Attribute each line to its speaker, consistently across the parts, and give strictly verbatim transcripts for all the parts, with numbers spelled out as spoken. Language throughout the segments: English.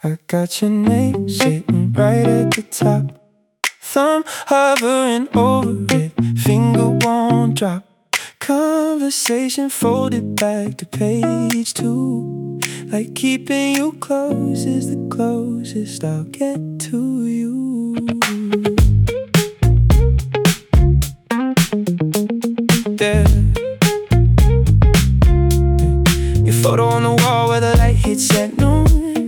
Speaker 1: I got your name sitting right at the top. Thumb hovering over it, finger won't drop. Conversation folded back to page two. Like keeping you close is the closest I'll get to you. There, your photo on the wall where the light hits at noon.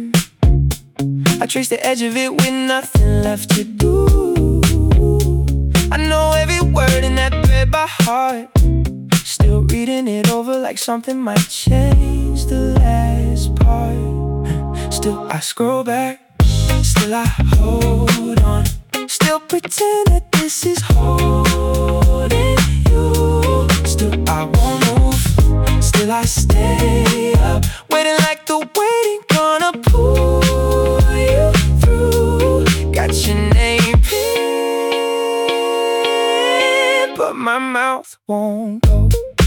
Speaker 1: I trace the edge of it with nothing left to do. I know every word in that thread by heart. Still reading it over like something might change the last part. Still I scroll back, still I hold on. Still pretend that this is holding you. Still I won't move, still I stay up, waiting like the waiting gonna pull you through. Got your name pinned, but my mouth won't go.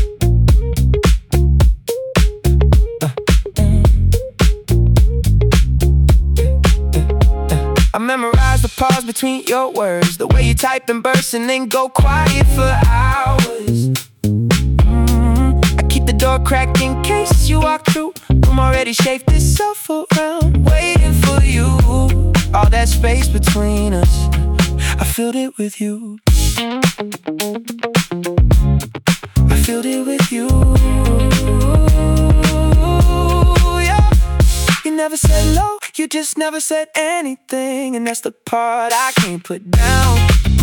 Speaker 1: I memorize the pause between your words, the way you type and burst and then go quiet for hours. mm, I keep the door cracked in case you walk through. Room already shaped itself around, waiting for you. All that space between us, I filled it with you. I filled it with you. Yeah. You never said no, you just never said anything, and that's the part I can't put down.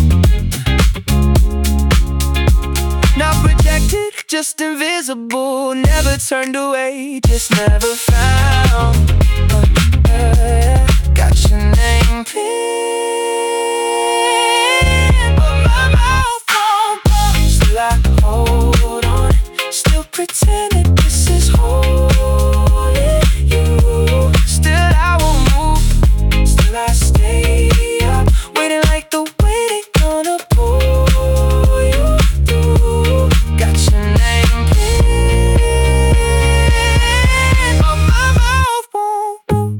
Speaker 1: Not projected, just invisible. Never turned away, just never found. uh, uh, Got your name pinned, but my mouth won't go. Still I hold on, still pretend that this is holding you. Still I won't move, still I stay up, waiting like the waiting gonna pull you through. Got your name pinned, but my mouth won't move.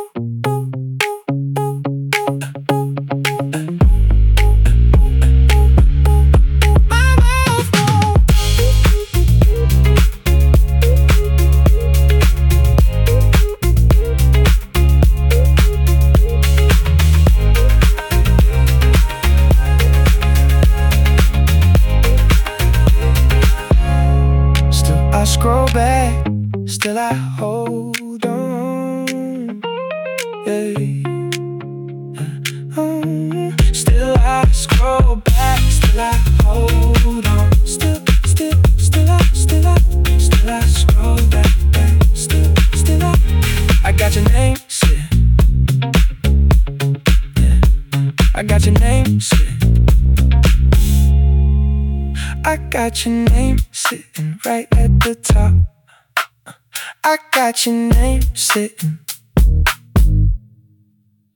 Speaker 1: My mouth won't. Still I scroll back, still I hold on. Yeah. Uh, Still I scroll back, still I hold on. Still, still, still I, still I, still I scroll back, back. Still, still I, I got your name sitting. Yeah. I got your name sitting. I got your name sitting right at the top. I got your name sitting